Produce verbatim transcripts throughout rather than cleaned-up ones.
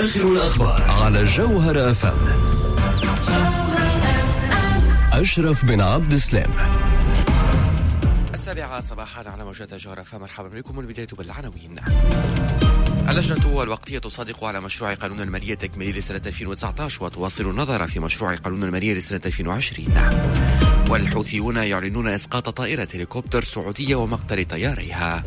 آخر الأخبار على جوهر أف أم. أشرف بن عبد السلام. السابعة صباحا على موجات جوهر أف أم. مرحبا بكم. والبداية بالعناوين. اللجنة الوقتية تصادق على مشروع قانون المالية التكميلي لسنة ألفين وتسعة عشر وتواصل النظر في مشروع قانون المالية لسنة ألفين وعشرين. والحوثيون يعلنون إسقاط طائرة هليكوبتر سعودية ومقتل طياريها.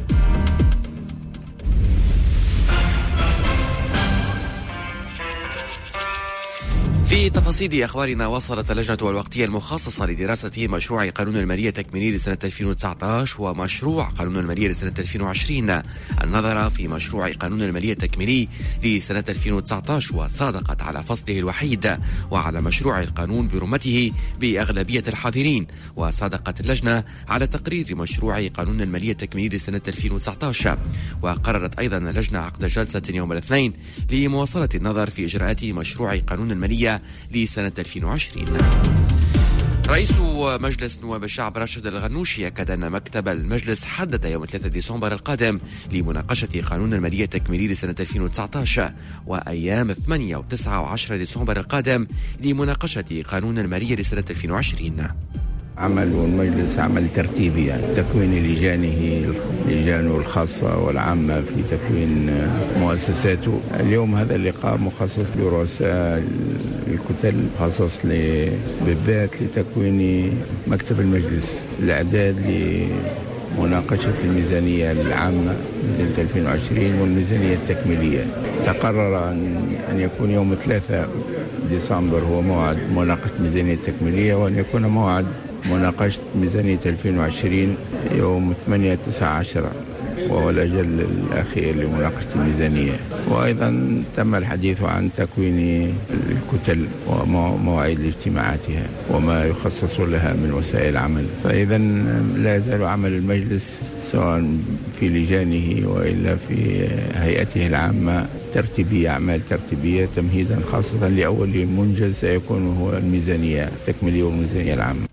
في تفاصيل أخبارنا، وصلت اللجنة الوقتية المخصصة لدراسة مشروع قانون المالية التكميلي لسنة ألفين وتسعة عشر ومشروع قانون المالية لسنة ألفين وعشرين النظر في مشروع قانون المالية التكميلي لسنة ألفين وتسعة عشر، وصادقت على فصله الوحيد وعلى مشروع القانون برمته بأغلبية الحاضرين. وصادقت اللجنة على تقرير مشروع قانون المالية التكميلي لسنة ألفين وتسعة عشر. وقررت أيضا اللجنة عقد جلسة يوم الاثنين لمواصلة النظر في إجراءات مشروع قانون المالية لسنة ألفين وعشرين. رئيس مجلس نواب الشعب راشد الغنوشي أكد أن مكتب المجلس حدد يوم ثلاثة ديسمبر القادم لمناقشة قانون المالية التكميلي لسنة ألفين وتسعة عشر، وأيام ثمانية وتسعة وعشرة ديسمبر القادم لمناقشة قانون المالية لسنة ألفين وعشرين. عمل المجلس عمل ترتيبي، يعني تكوين لجانه لجانه الخاصة والعامة في تكوين مؤسساته. اليوم هذا اللقاء مخصص لرؤساء الكتل، مخصص بالذات لتكوين مكتب المجلس، الإعداد لمناقشة الميزانية العامة لسنة ألفين وعشرين والميزانية التكميلية. تقرر أن يكون يوم ثلاثة ديسمبر هو موعد مناقشة الميزانية التكميلية، وأن يكون موعد مناقشة ميزانية ألفين وعشرين يوم ثمانية تسعة عشرة، وهو الأجل الأخير لمناقشة الميزانية. وأيضا تم الحديث عن تكوين الكتل ومواعيد اجتماعاتها وما يخصص لها من وسائل عمل. فإذا لا يزال عمل المجلس سواء في لجانه وإلا في هيئته العامة ترتيبية، أعمال ترتيبية تمهيدا خاصة لأول منجز سيكون هو الميزانية التكميلية والميزانية العامة.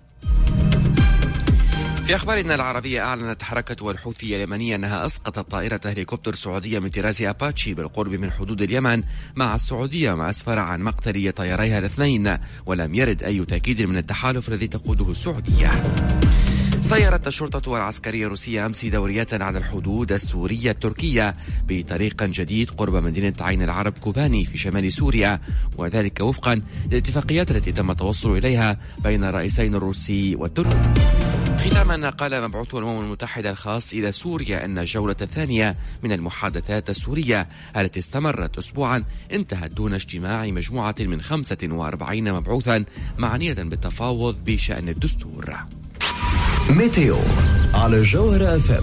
في أخبارنا العربية، أعلنت حركة الحوثي اليمنية أنها أسقطت طائرة هليكوبتر سعودية من طراز أباتشي بالقرب من حدود اليمن مع السعودية، ما أسفر عن مقتل طياريها الاثنين، ولم يرد أي تأكيد من التحالف الذي تقوده السعودية. سيرت الشرطة العسكرية الروسية أمس دوريات على الحدود السورية التركية بطريق جديد قرب مدينة عين العرب كوباني في شمال سوريا، وذلك وفقا للاتفاقيات التي تم التوصل إليها بين الرئيسين الروسي والتركي. ختاما، قال مبعوث الأمم المتحدة الخاص إلى سوريا أن الجولة الثانية من المحادثات السورية التي استمرت أسبوعا انتهت دون اجتماع مجموعة من خمسة وأربعين مبعوثا معنية بالتفاوض بشأن الدستور. ميتيو على جوهر أف أم.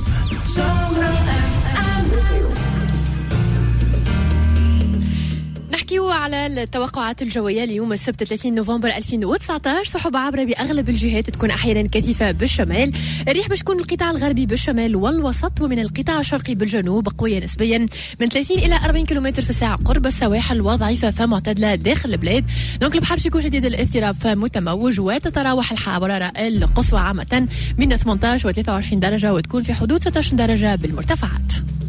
نحكيو على التوقعات الجوية ليوم السبت ثلاثين نوفمبر ألفين وتسعة عشر. سحب عابرة بأغلب الجهات، تكون أحيانا كثيفة بالشمال. الريح بتكون القطاع الغربي بالشمال والوسط، ومن القطاع الشرقي بالجنوب قوية نسبيا من ثلاثين إلى أربعين كيلومتر في الساعة قرب السواحل، وضعيفة فمعتدلة داخل البلاد. دونك البحر يكون شديد الاضطراب فمتموج، وتتراوح الحرارة القصوى عامة من ثمانية عشر و ثلاثة وعشرين درجة، وتكون في حدود ستة عشر درجة بالمرتفعات.